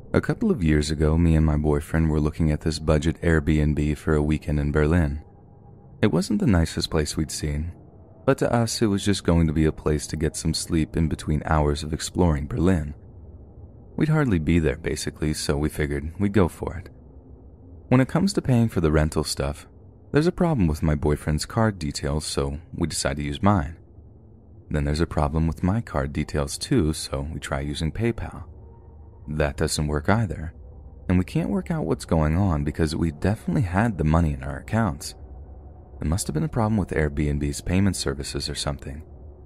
A couple of years ago, me and my boyfriend were looking at this budget Airbnb for a weekend in Berlin. It wasn't the nicest place we'd seen, but to us it was just going to be a place to get some sleep in between hours of exploring Berlin. We'd hardly be there basically, so we figured we'd go for it. When it comes to paying for the rental stuff, there's a problem with my boyfriend's card details, so we decide to use mine. Then there's a problem with my card details too, so we try using PayPal. That doesn't work either, and we can't work out what's going on because we definitely had the money in our accounts. It must have been a problem with Airbnb's payment services or something.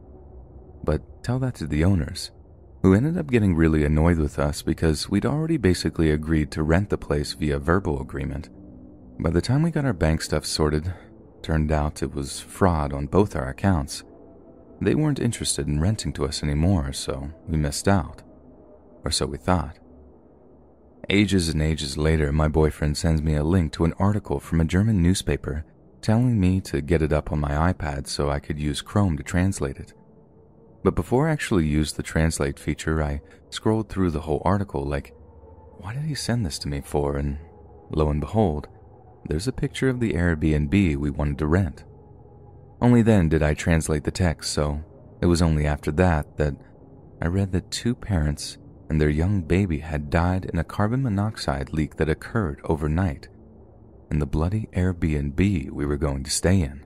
But tell that to the owners, who ended up getting really annoyed with us because we'd already basically agreed to rent the place via verbal agreement. By the time we got our bank stuff sorted, turned out it was fraud on both our accounts. They weren't interested in renting to us anymore, so we missed out. Or so we thought. Ages and ages later, my boyfriend sends me a link to an article from a German newspaper telling me to get it up on my iPad so I could use Chrome to translate it. But before I actually used the translate feature, I scrolled through the whole article like, why did he send this to me for? And lo and behold, there's a picture of the Airbnb we wanted to rent. Only then did I translate the text, so it was only after that I read that two parents and their young baby had died in a carbon monoxide leak that occurred overnight in the bloody Airbnb we were going to stay in.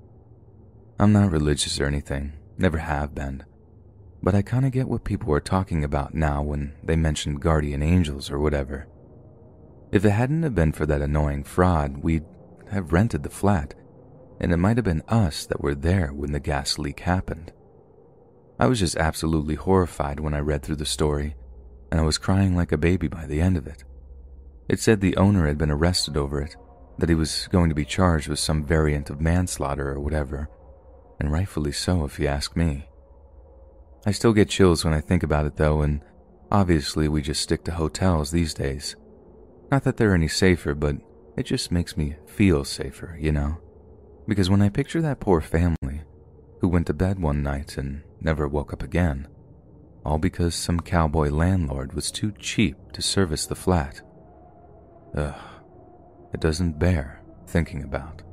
I'm not religious or anything, never have been, but I kinda get what people are talking about now when they mention guardian angels or whatever. If it hadn't have been for that annoying fraud, we'd have rented the flat, and it might have been us that were there when the gas leak happened. I was just absolutely horrified when I read through the story, and I was crying like a baby by the end of it. It said the owner had been arrested over it, that he was going to be charged with some variant of manslaughter or whatever, and rightfully so if you ask me. I still get chills when I think about it though, and obviously we just stick to hotels these days. Not that they're any safer, but it just makes me feel safer, you know? Because when I picture that poor family who went to bed one night and never woke up again, all because some cowboy landlord was too cheap to service the flat. Ugh, it doesn't bear thinking about.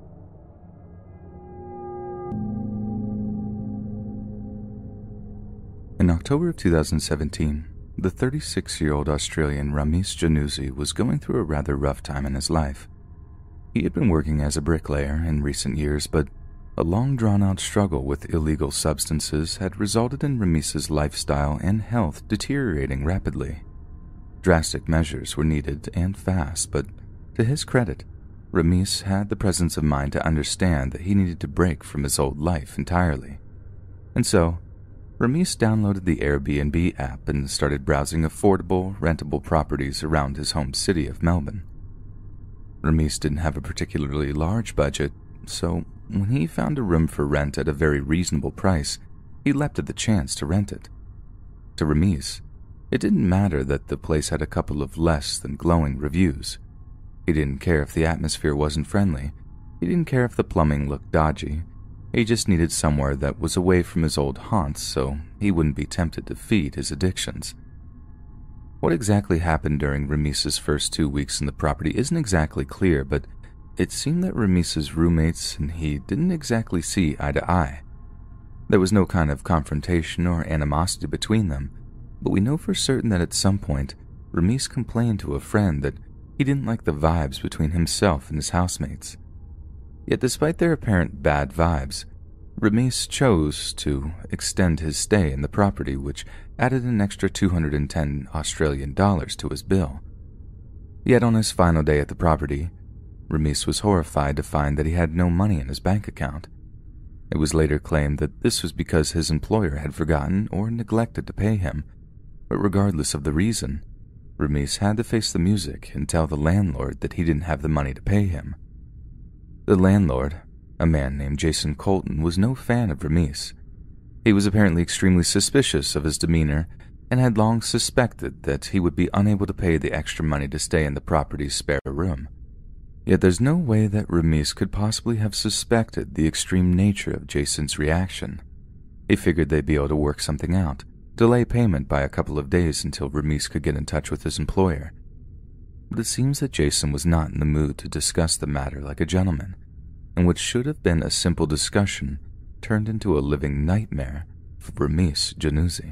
In October of 2017, the 36-year-old Australian Ramesh Januzzi was going through a rather rough time in his life. He had been working as a bricklayer in recent years, but a long drawn-out struggle with illegal substances had resulted in Rames's lifestyle and health deteriorating rapidly. Drastic measures were needed and fast, but to his credit, Rames had the presence of mind to understand that he needed to break from his old life entirely. And so, Rames downloaded the Airbnb app and started browsing affordable, rentable properties around his home city of Melbourne. Rames didn't have a particularly large budget, so when he found a room for rent at a very reasonable price, he leapt at the chance to rent it. To Rames, it didn't matter that the place had a couple of less than glowing reviews. He didn't care if the atmosphere wasn't friendly. He didn't care if the plumbing looked dodgy. He just needed somewhere that was away from his old haunts so he wouldn't be tempted to feed his addictions. What exactly happened during Rames's first 2 weeks in the property isn't exactly clear, but it seemed that Rames's roommates and he didn't exactly see eye to eye. There was no kind of confrontation or animosity between them, but we know for certain that at some point, Rames complained to a friend that he didn't like the vibes between himself and his housemates. Yet despite their apparent bad vibes, Rames chose to extend his stay in the property, which added an extra 210 Australian dollars to his bill. Yet on his final day at the property, Rames was horrified to find that he had no money in his bank account. It was later claimed that this was because his employer had forgotten or neglected to pay him, but regardless of the reason, Rames had to face the music and tell the landlord that he didn't have the money to pay him. The landlord, a man named Jason Colton, was no fan of Rames. He was apparently extremely suspicious of his demeanor and had long suspected that he would be unable to pay the extra money to stay in the property's spare room. Yet there's no way that Rames could possibly have suspected the extreme nature of Jason's reaction. He figured they'd be able to work something out, delay payment by a couple of days until Ramis could get in touch with his employer. But it seems that Jason was not in the mood to discuss the matter like a gentleman, and what should have been a simple discussion turned into a living nightmare for Ramis Januzzi.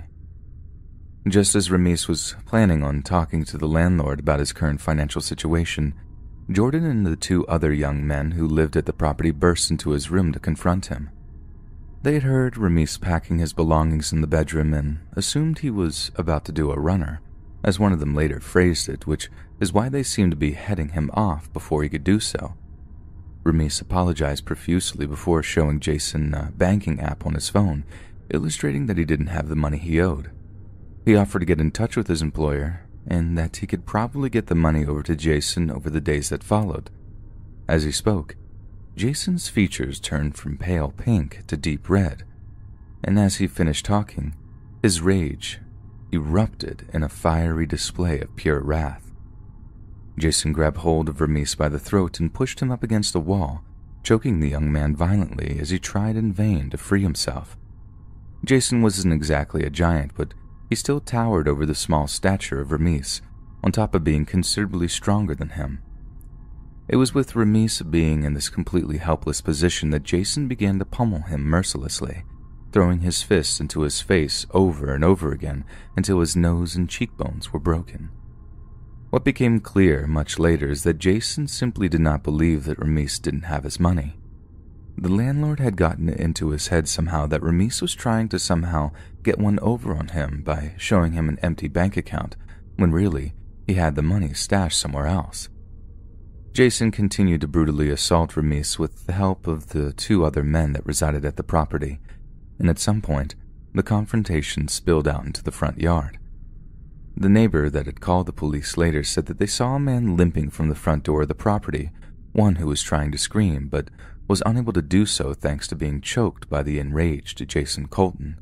Just as Ramis was planning on talking to the landlord about his current financial situation, Jordan and the two other young men who lived at the property burst into his room to confront him. They had heard Ramis packing his belongings in the bedroom and assumed he was about to do a runner, as one of them later phrased it, which is why they seemed to be heading him off before he could do so. Ramis apologized profusely before showing Jason a banking app on his phone, illustrating that he didn't have the money he owed. He offered to get in touch with his employer and that he could probably get the money over to Jason over the days that followed. As he spoke, Jason's features turned from pale pink to deep red, and as he finished talking, his rage erupted in a fiery display of pure wrath. Jason grabbed hold of Ramis by the throat and pushed him up against the wall, choking the young man violently as he tried in vain to free himself. Jason wasn't exactly a giant, but he still towered over the small stature of Ramis, on top of being considerably stronger than him. It was with Ramis being in this completely helpless position that Jason began to pummel him mercilessly, throwing his fists into his face over and over again until his nose and cheekbones were broken. What became clear much later is that Jason simply did not believe that Ramis didn't have his money. The landlord had gotten it into his head somehow that Ramis was trying to somehow get one over on him by showing him an empty bank account, when really he had the money stashed somewhere else. Jason continued to brutally assault Ramis with the help of the two other men that resided at the property, and at some point, the confrontation spilled out into the front yard. The neighbor that had called the police later said that they saw a man limping from the front door of the property, one who was trying to scream but was unable to do so thanks to being choked by the enraged Jason Colton.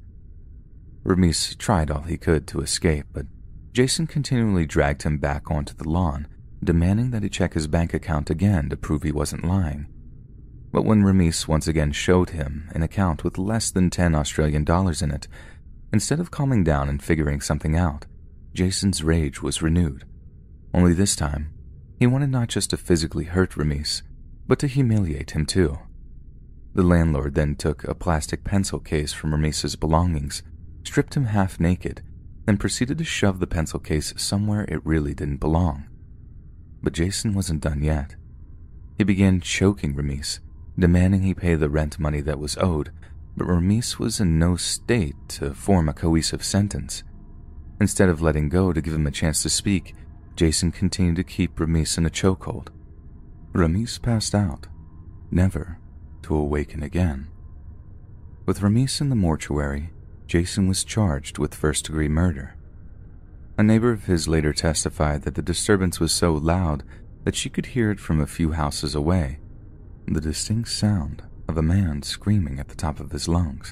Ramis tried all he could to escape, but Jason continually dragged him back onto the lawn, demanding that he check his bank account again to prove he wasn't lying. But when Ramis once again showed him an account with less than 10 Australian dollars in it, instead of calming down and figuring something out, Jason's rage was renewed. Only this time, he wanted not just to physically hurt Ramis, but to humiliate him too. The landlord then took a plastic pencil case from Ramis's belongings, stripped him half naked, and proceeded to shove the pencil case somewhere it really didn't belong. But Jason wasn't done yet. He began choking Ramis, demanding he pay the rent money that was owed, but Ramis was in no state to form a cohesive sentence. Instead of letting go to give him a chance to speak, Jason continued to keep Ramis in a chokehold. Ramis passed out, never to awaken again. With Ramis in the mortuary, Jason was charged with first-degree murder. A neighbor of his later testified that the disturbance was so loud that she could hear it from a few houses away, the distinct sound of a man screaming at the top of his lungs.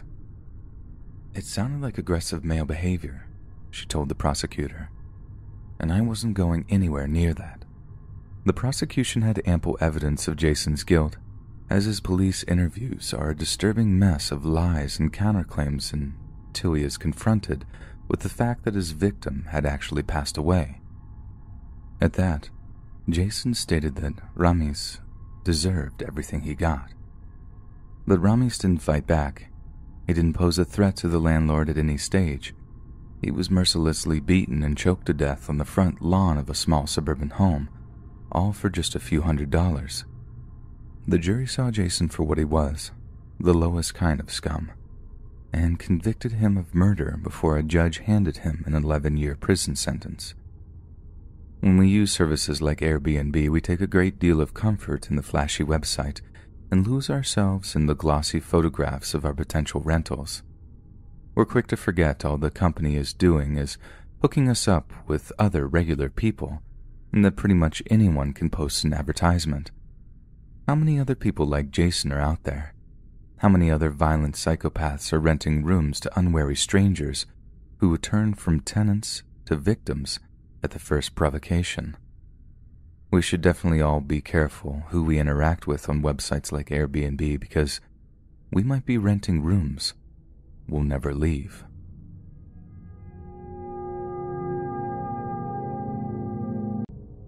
It sounded like aggressive male behavior, she told the prosecutor, and I wasn't going anywhere near that. The prosecution had ample evidence of Jason's guilt, as his police interviews are a disturbing mess of lies and counterclaims until he is confronted with the fact that his victim had actually passed away. At that, Jason stated that Ramis deserved everything he got. But Ramis didn't fight back. He didn't pose a threat to the landlord at any stage. He was mercilessly beaten and choked to death on the front lawn of a small suburban home, all for just a few $100s. The jury saw Jason for what he was, the lowest kind of scum, and convicted him of murder before a judge handed him an 11-year prison sentence. When we use services like Airbnb, we take a great deal of comfort in the flashy website and lose ourselves in the glossy photographs of our potential rentals. We're quick to forget all the company is doing is hooking us up with other regular people, and that pretty much anyone can post an advertisement. How many other people like Jason are out there? How many other violent psychopaths are renting rooms to unwary strangers who would turn from tenants to victims at the first provocation? We should definitely all be careful who we interact with on websites like Airbnb, because we might be renting rooms we'll never leave.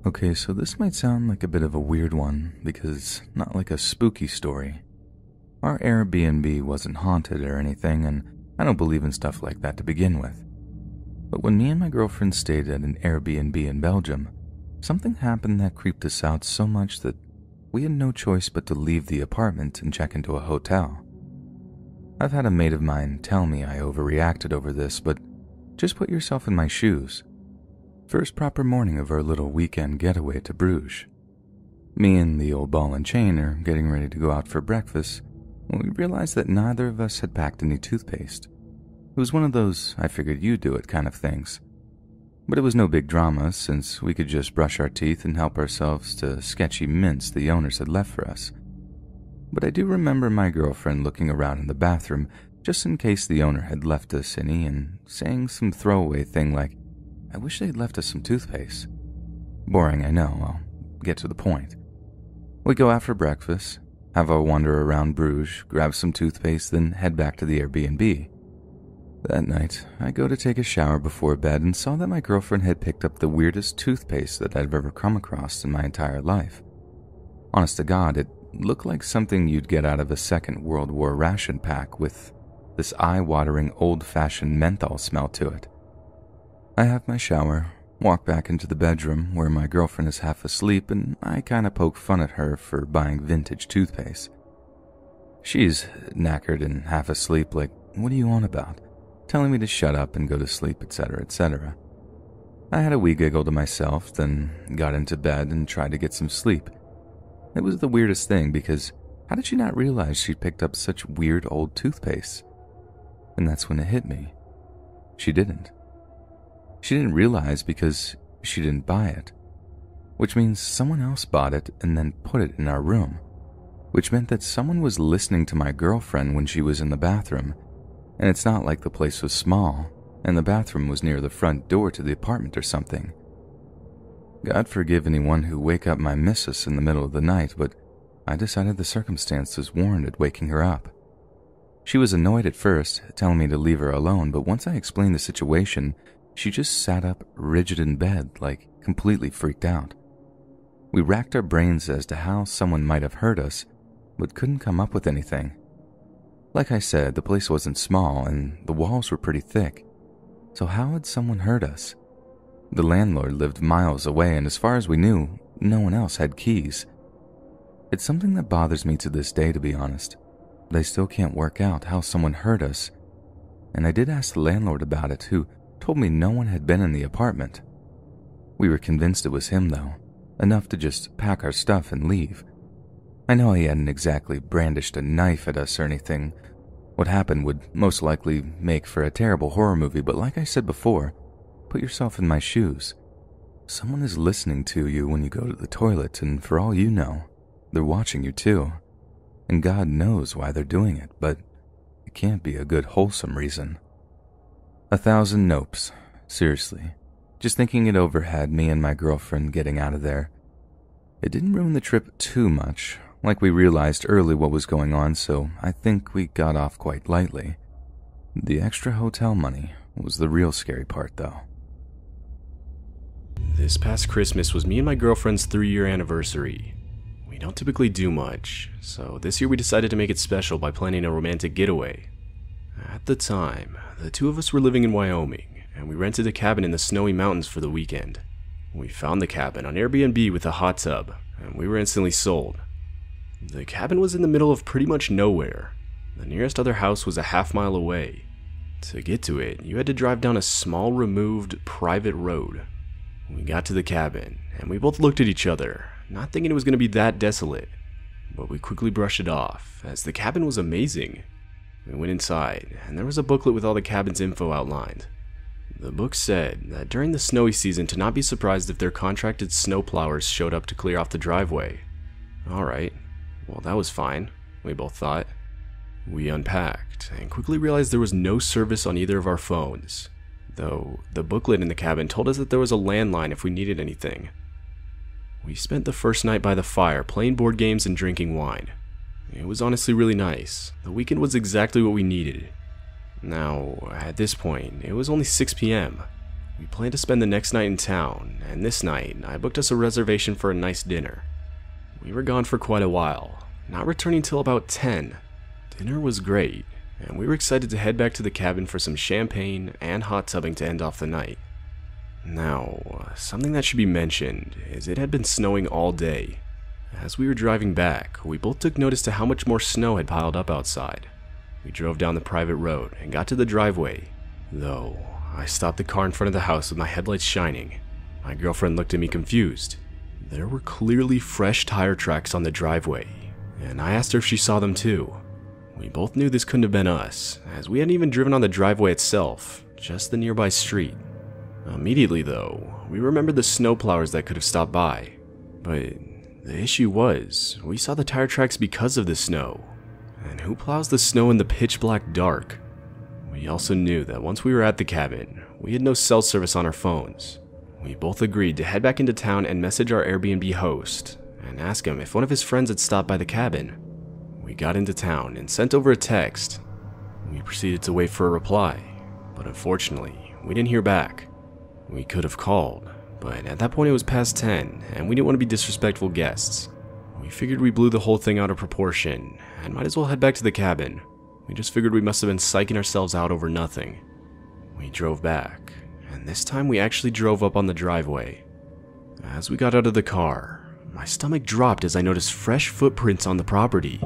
Okay, so this might sound like a bit of a weird one, because not like a spooky story. Our Airbnb wasn't haunted or anything, and I don't believe in stuff like that to begin with. But when me and my girlfriend stayed at an Airbnb in Belgium, something happened that creeped us out so much that we had no choice but to leave the apartment and check into a hotel. I've had a mate of mine tell me I overreacted over this, but just put yourself in my shoes. First proper morning of our little weekend getaway to Bruges. Me and the old ball and chain are getting ready to go out for breakfast when we realized that neither of us had packed any toothpaste. It was one of those I figured you'd do it kind of things. But it was no big drama since we could just brush our teeth and help ourselves to sketchy mints the owners had left for us. But I do remember my girlfriend looking around in the bathroom just in case the owner had left us any and saying some throwaway thing like, "I wish they'd left us some toothpaste." Boring, I know, I'll get to the point. We go out for breakfast, have our wander around Bruges, grab some toothpaste, then head back to the Airbnb. That night, I go to take a shower before bed and saw that my girlfriend had picked up the weirdest toothpaste that I've ever come across in my entire life. Honest to God, it looked like something you'd get out of a Second World War ration pack with this eye-watering old-fashioned menthol smell to it. I have my shower, walk back into the bedroom where my girlfriend is half asleep, and I kinda poke fun at her for buying vintage toothpaste. She's knackered and half asleep like, "What are you on about?" telling me to shut up and go to sleep, etc., etc. I had a wee giggle to myself, then got into bed and tried to get some sleep. It was the weirdest thing because how did she not realize she'd picked up such weird old toothpaste? And that's when it hit me. She didn't. She didn't realize because she didn't buy it, which means someone else bought it and then put it in our room, which meant that someone was listening to my girlfriend when she was in the bathroom. And it's not like the place was small, and the bathroom was near the front door to the apartment or something. God forgive anyone who wake up my missus in the middle of the night, but I decided the circumstances warranted waking her up. She was annoyed at first, telling me to leave her alone, but once I explained the situation, she just sat up rigid in bed, like completely freaked out. We racked our brains as to how someone might have heard us, but couldn't come up with anything. Like I said, the place wasn't small and the walls were pretty thick. So how had someone heard us? The landlord lived miles away, and as far as we knew, no one else had keys. It's something that bothers me to this day, to be honest, but I still can't work out how someone heard us. And I did ask the landlord about it, who told me no one had been in the apartment. We were convinced it was him, though, enough to just pack our stuff and leave. I know he hadn't exactly brandished a knife at us or anything. What happened would most likely make for a terrible horror movie, but like I said before, put yourself in my shoes. Someone is listening to you when you go to the toilet, and for all you know, they're watching you too. And God knows why they're doing it, but it can't be a good wholesome reason. 1,000 nopes, seriously. Just thinking it over had me and my girlfriend getting out of there. It didn't ruin the trip too much. Like we realized early what was going on, so I think we got off quite lightly. The extra hotel money was the real scary part, though. This past Christmas was me and my girlfriend's 3-year anniversary. We don't typically do much, so this year we decided to make it special by planning a romantic getaway. At the time, the two of us were living in Wyoming, and we rented a cabin in the snowy mountains for the weekend. We found the cabin on Airbnb with a hot tub, and we were instantly sold. The cabin was in the middle of pretty much nowhere. The nearest other house was a half-mile away. To get to it, you had to drive down a small removed private road. We got to the cabin, and we both looked at each other, not thinking it was going to be that desolate. But we quickly brushed it off, as the cabin was amazing. We went inside, and there was a booklet with all the cabin's info outlined. The book said that during the snowy season to not be surprised if their contracted snowplowers showed up to clear off the driveway. Alright. Well, that was fine, we both thought. We unpacked, and quickly realized there was no service on either of our phones, though the booklet in the cabin told us that there was a landline if we needed anything. We spent the first night by the fire, playing board games and drinking wine. It was honestly really nice. The weekend was exactly what we needed. Now, at this point, it was only 6 p.m. We planned to spend the next night in town, and this night, I booked us a reservation for a nice dinner. We were gone for quite a while, not returning till about 10. Dinner was great, and we were excited to head back to the cabin for some champagne and hot tubbing to end off the night. Now, something that should be mentioned is it had been snowing all day. As we were driving back, we both took notice to how much more snow had piled up outside. We drove down the private road and got to the driveway, though I stopped the car in front of the house with my headlights shining. My girlfriend looked at me confused. There were clearly fresh tire tracks on the driveway, and I asked her if she saw them too. We both knew this couldn't have been us, as we hadn't even driven on the driveway itself, just the nearby street. Immediately though, we remembered the snowplowers that could have stopped by, but the issue was, we saw the tire tracks because of the snow, and who plows the snow in the pitch black dark? We also knew that once we were at the cabin, we had no cell service on our phones. We both agreed to head back into town and message our Airbnb host, and ask him if one of his friends had stopped by the cabin. We got into town and sent over a text. We proceeded to wait for a reply, but unfortunately, we didn't hear back. We could have called, but at that point it was past 10, and we didn't want to be disrespectful guests. We figured we blew the whole thing out of proportion, and might as well head back to the cabin. We just figured we must have been psyching ourselves out over nothing. We drove back, and this time we actually drove up on the driveway. As we got out of the car, my stomach dropped as I noticed fresh footprints on the property.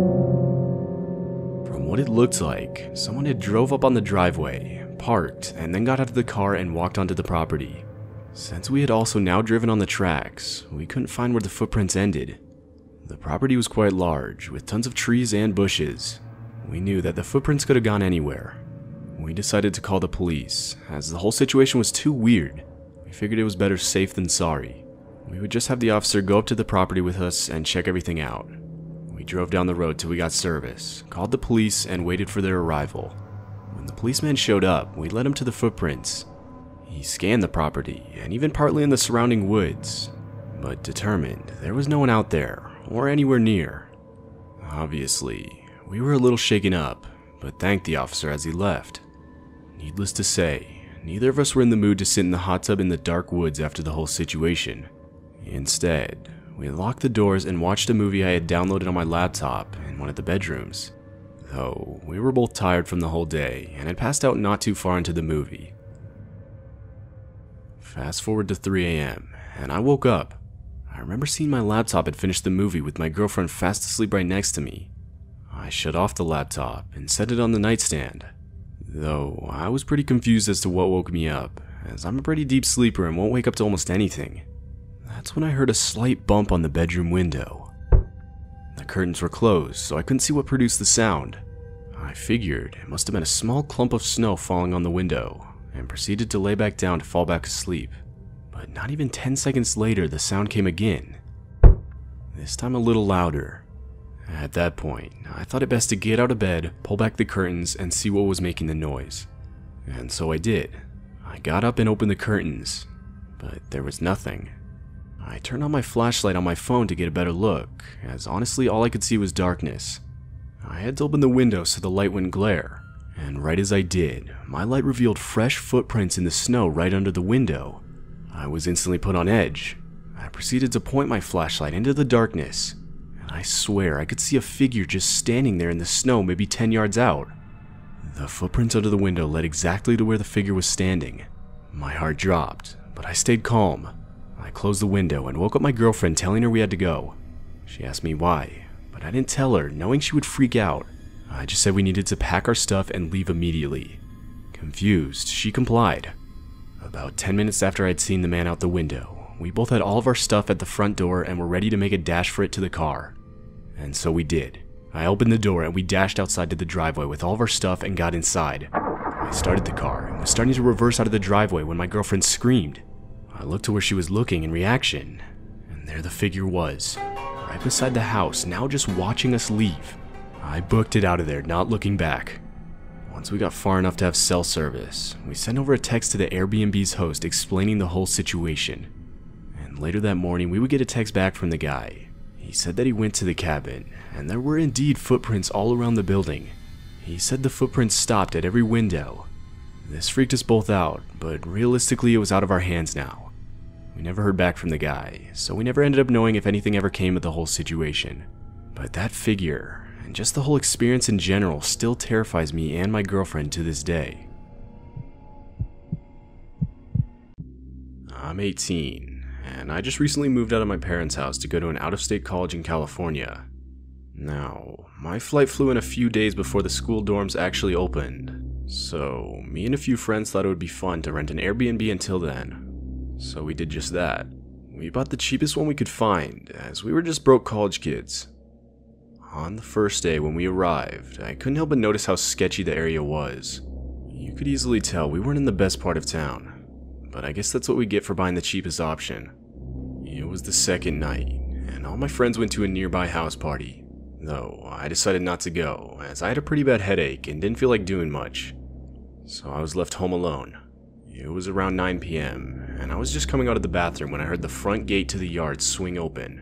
From what it looked like, someone had drove up on the driveway, parked, and then got out of the car and walked onto the property. Since we had also now driven on the tracks, we couldn't find where the footprints ended. The property was quite large, with tons of trees and bushes. We knew that the footprints could have gone anywhere. We decided to call the police, as the whole situation was too weird. We figured it was better safe than sorry. We would just have the officer go up to the property with us and check everything out. We drove down the road till we got service, called the police, and waited for their arrival. When the policeman showed up, we led him to the footprints. He scanned the property, and even partly in the surrounding woods, but determined there was no one out there, or anywhere near. Obviously, we were a little shaken up, but thanked the officer as he left. Needless to say, neither of us were in the mood to sit in the hot tub in the dark woods after the whole situation. Instead, we locked the doors and watched a movie I had downloaded on my laptop in one of the bedrooms. Though, we were both tired from the whole day and had passed out not too far into the movie. Fast forward to 3 a.m., and I woke up. I remember seeing my laptop had finished the movie with my girlfriend fast asleep right next to me. I shut off the laptop and set it on the nightstand, though I was pretty confused as to what woke me up, as I'm a pretty deep sleeper and won't wake up to almost anything. That's when I heard a slight bump on the bedroom window. The curtains were closed, so I couldn't see what produced the sound. I figured it must have been a small clump of snow falling on the window, and proceeded to lay back down to fall back asleep. But not even 10 seconds later, the sound came again. This time a little louder. At that point, I thought it best to get out of bed, pull back the curtains, and see what was making the noise. And so I did. I got up and opened the curtains, but there was nothing. I turned on my flashlight on my phone to get a better look, as honestly all I could see was darkness. I had to open the window so the light wouldn't glare, and right as I did, my light revealed fresh footprints in the snow right under the window. I was instantly put on edge. I proceeded to point my flashlight into the darkness, and I swear I could see a figure just standing there in the snow maybe 10 yards out. The footprints under the window led exactly to where the figure was standing. My heart dropped, but I stayed calm. I closed the window and woke up my girlfriend, telling her we had to go. She asked me why, but I didn't tell her, knowing she would freak out. I just said we needed to pack our stuff and leave immediately. Confused, she complied. About 10 minutes after I'd seen the man out the window, we both had all of our stuff at the front door and were ready to make a dash for it to the car. And so we did. I opened the door and we dashed outside to the driveway with all of our stuff and got inside. I started the car and was starting to reverse out of the driveway when my girlfriend screamed. I looked to where she was looking in reaction, and there the figure was, right beside the house, now just watching us leave. I booked it out of there, not looking back. Once we got far enough to have cell service, we sent over a text to the Airbnb's host explaining the whole situation. And later that morning, we would get a text back from the guy. He said that he went to the cabin, and there were indeed footprints all around the building. He said the footprints stopped at every window. This freaked us both out, but realistically it was out of our hands now. We never heard back from the guy, so we never ended up knowing if anything ever came of the whole situation. But that figure, and just the whole experience in general, still terrifies me and my girlfriend to this day. I'm 18, and I just recently moved out of my parents' house to go to an out-of-state college in California. Now, my flight flew in a few days before the school dorms actually opened, so me and a few friends thought it would be fun to rent an Airbnb until then. So we did just that. We bought the cheapest one we could find, as we were just broke college kids. On the first day when we arrived, I couldn't help but notice how sketchy the area was. You could easily tell we weren't in the best part of town, but I guess that's what we get for buying the cheapest option. It was the second night, and all my friends went to a nearby house party, though I decided not to go, as I had a pretty bad headache and didn't feel like doing much. So I was left home alone. It was around 9 p.m., and I was just coming out of the bathroom when I heard the front gate to the yard swing open.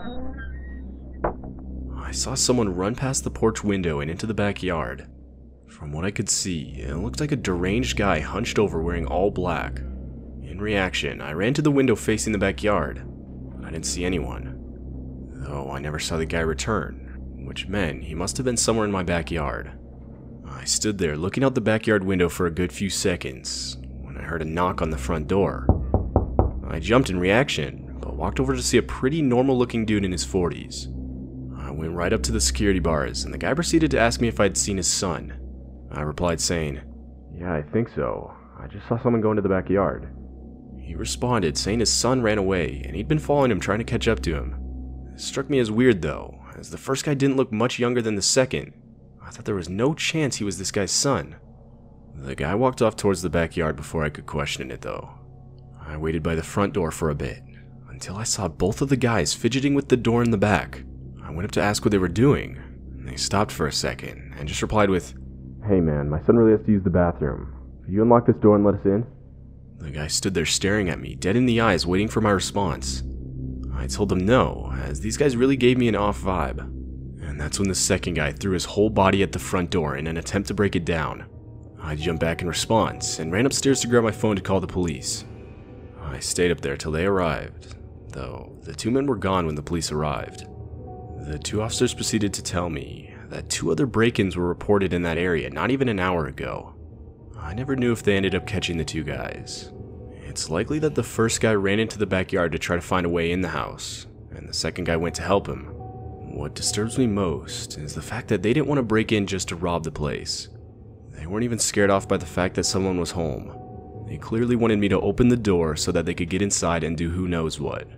I saw someone run past the porch window and into the backyard. From what I could see, it looked like a deranged guy hunched over wearing all black. In reaction, I ran to the window facing the backyard, but I didn't see anyone. Though I never saw the guy return, which meant he must have been somewhere in my backyard. I stood there looking out the backyard window for a good few seconds when I heard a knock on the front door. I jumped in reaction, but walked over to see a pretty normal looking dude in his 40s. I went right up to the security bars, and the guy proceeded to ask me if I'd seen his son. I replied saying, "Yeah, I think so. I just saw someone go into the backyard." He responded saying his son ran away, and he'd been following him trying to catch up to him. It struck me as weird though, as the first guy didn't look much younger than the second. I thought there was no chance he was this guy's son. The guy walked off towards the backyard before I could question it though. I waited by the front door for a bit, until I saw both of the guys fidgeting with the door in the back. I went up to ask what they were doing, and they stopped for a second, and just replied with, "Hey man, my son really has to use the bathroom. Could you unlock this door and let us in?" The guy stood there staring at me, dead in the eyes, waiting for my response. I told them no, as these guys really gave me an off vibe. And that's when the second guy threw his whole body at the front door in an attempt to break it down. I jumped back in response, and ran upstairs to grab my phone to call the police. I stayed up there till they arrived, though the two men were gone when the police arrived. The two officers proceeded to tell me that 2 other break-ins were reported in that area not even an hour ago. I never knew if they ended up catching the 2 guys. It's likely that the first guy ran into the backyard to try to find a way in the house, and the second guy went to help him. What disturbs me most is the fact that they didn't want to break in just to rob the place. They weren't even scared off by the fact that someone was home. They clearly wanted me to open the door so that they could get inside and do who knows what.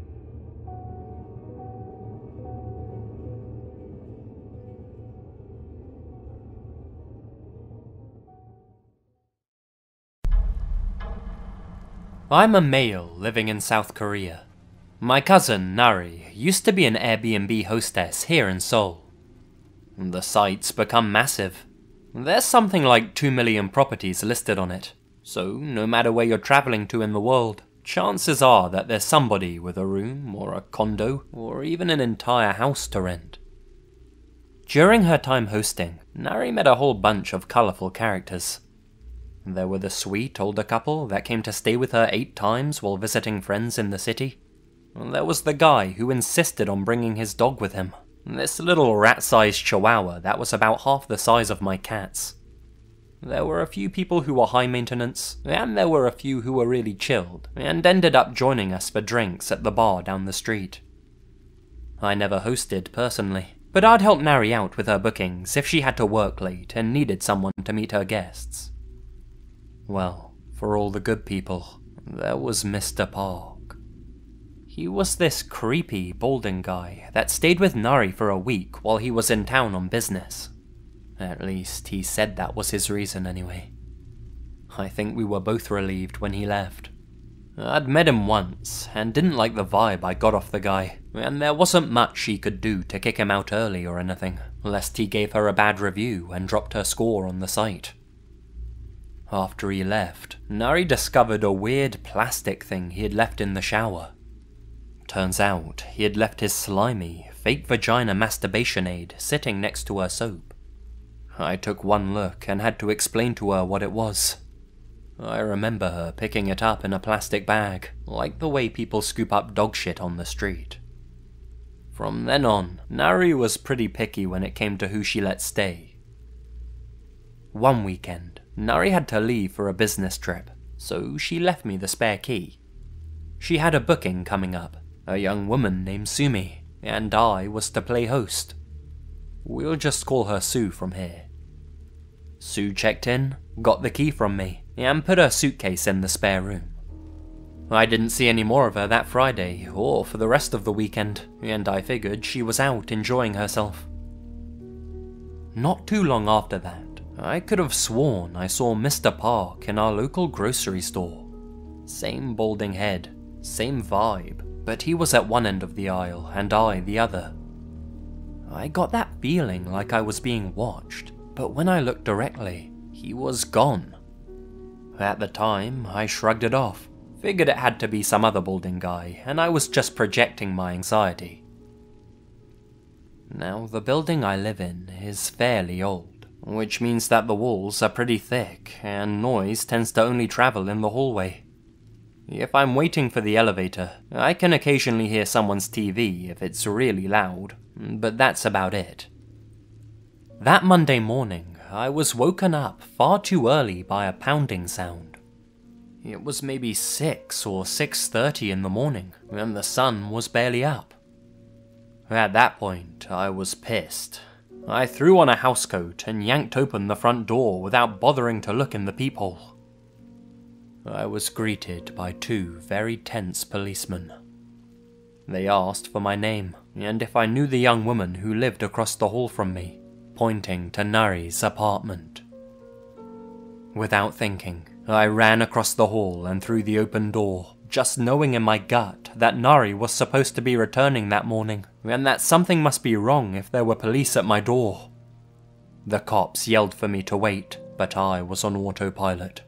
I'm a male living in South Korea. My cousin, Nari, used to be an Airbnb hostess here in Seoul. The site's become massive. There's something like 2 million properties listed on it, so no matter where you're traveling to in the world, chances are that there's somebody with a room or a condo or even an entire house to rent. During her time hosting, Nari met a whole bunch of colourful characters. There were the sweet older couple that came to stay with her 8 times while visiting friends in the city. There was the guy who insisted on bringing his dog with him, this little rat-sized chihuahua that was about half the size of my cat's. There were a few people who were high maintenance, and there were a few who were really chilled, and ended up joining us for drinks at the bar down the street. I never hosted personally, but I'd help Nari out with her bookings if she had to work late and needed someone to meet her guests. Well, for all the good people, there was Mr. Park. He was this creepy, balding guy that stayed with Nari for a week while he was in town on business. At least, he said that was his reason anyway. I think we were both relieved when he left. I'd met him once, and didn't like the vibe I got off the guy, and there wasn't much she could do to kick him out early or anything, lest he gave her a bad review and dropped her score on the site. After he left, Nari discovered a weird plastic thing he had left in the shower. Turns out, he had left his slimy, fake vagina masturbation aid sitting next to her soap. I took one look and had to explain to her what it was. I remember her picking it up in a plastic bag, like the way people scoop up dog shit on the street. From then on, Nari was pretty picky when it came to who she let stay. One weekend, Nari had to leave for a business trip, so she left me the spare key. She had a booking coming up, a young woman named Sumi, and I was to play host. We'll just call her Sue from here. Sue checked in, got the key from me, and put her suitcase in the spare room. I didn't see any more of her that Friday, or for the rest of the weekend, and I figured she was out enjoying herself. Not too long after that, I could have sworn I saw Mr. Park in our local grocery store. Same balding head, same vibe, but he was at one end of the aisle and I the other. I got that feeling like I was being watched, but when I looked directly, he was gone. At the time, I shrugged it off, figured it had to be some other balding guy, and I was just projecting my anxiety. Now, the building I live in is fairly old, which means that the walls are pretty thick, and noise tends to only travel in the hallway. If I'm waiting for the elevator, I can occasionally hear someone's TV if it's really loud, but that's about it. That Monday morning, I was woken up far too early by a pounding sound. It was maybe 6 or 6:30 in the morning, and the sun was barely up. At that point, I was pissed. I threw on a housecoat and yanked open the front door without bothering to look in the peephole. I was greeted by 2 very tense policemen. They asked for my name, and if I knew the young woman who lived across the hall from me, pointing to Nari's apartment. Without thinking, I ran across the hall and through the open door, just knowing in my gut that Nari was supposed to be returning that morning, and that something must be wrong if there were police at my door. The cops yelled for me to wait, but I was on autopilot.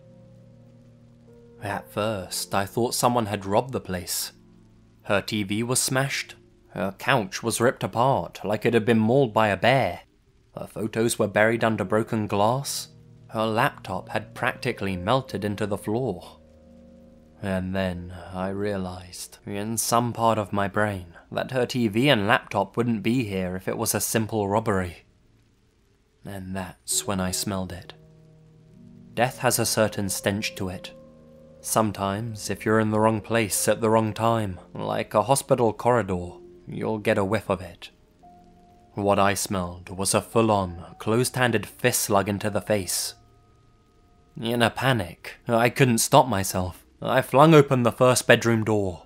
At first, I thought someone had robbed the place. Her TV was smashed, her couch was ripped apart like it had been mauled by a bear, her photos were buried under broken glass, her laptop had practically melted into the floor. And then I realized, in some part of my brain, that her TV and laptop wouldn't be here if it was a simple robbery. And that's when I smelled it. Death has a certain stench to it. Sometimes, if you're in the wrong place at the wrong time, like a hospital corridor, you'll get a whiff of it. What I smelled was a full-on, closed-handed fist slug into the face. In a panic, I couldn't stop myself. I flung open the first bedroom door.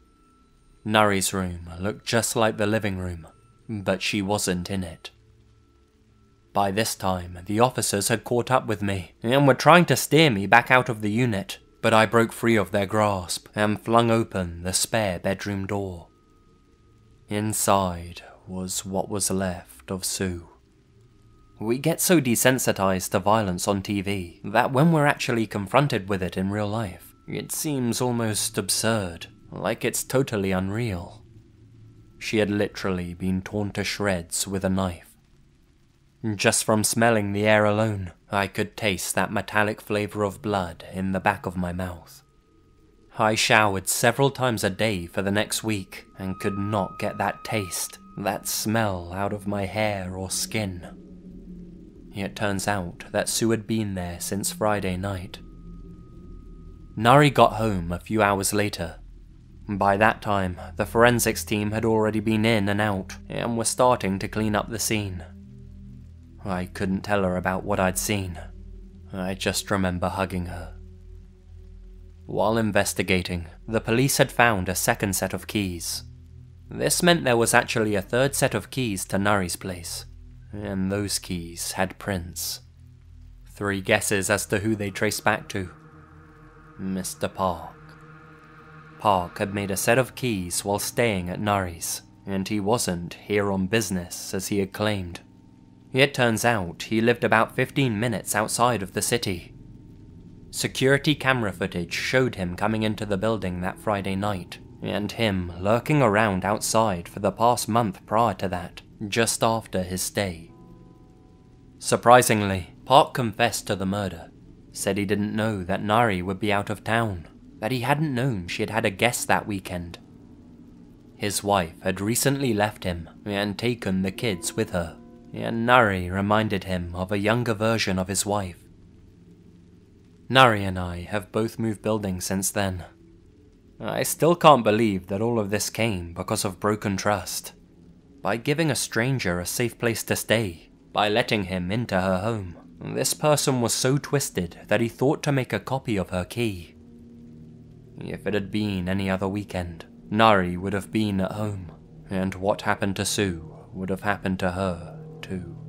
Nari's room looked just like the living room, but she wasn't in it. By this time, the officers had caught up with me and were trying to steer me back out of the unit, but I broke free of their grasp and flung open the spare bedroom door. Inside was what was left of Sue. We get so desensitized to violence on TV that when we're actually confronted with it in real life, it seems almost absurd, like it's totally unreal. She had literally been torn to shreds with a knife. Just from smelling the air alone, I could taste that metallic flavor of blood in the back of my mouth. I showered several times a day for the next week and could not get that taste, that smell out of my hair or skin. It turns out that Sue had been there since Friday night. Nari got home a few hours later. By that time, the forensics team had already been in and out and were starting to clean up the scene. I couldn't tell her about what I'd seen. I just remember hugging her. While investigating, the police had found a second set of keys. This meant there was actually a third set of keys to Nari's place, and those keys had prints. 3 guesses as to who they traced back to. Mr. Park. Park had made a set of keys while staying at Nari's, and he wasn't here on business as he had claimed. It turns out he lived about 15 minutes outside of the city. Security camera footage showed him coming into the building that Friday night, and him lurking around outside for the past month prior to that, just after his stay. Surprisingly, Park confessed to the murder. said he didn't know that Nari would be out of town, that he hadn't known she had had a guest that weekend. His wife had recently left him and taken the kids with her, and Nari reminded him of a younger version of his wife. Nari and I have both moved buildings since then. I still can't believe that all of this came because of broken trust. By giving a stranger a safe place to stay, by letting him into her home, this person was so twisted that he thought to make a copy of her key. If it had been any other weekend, Nari would have been at home, and what happened to Sue would have happened to her too.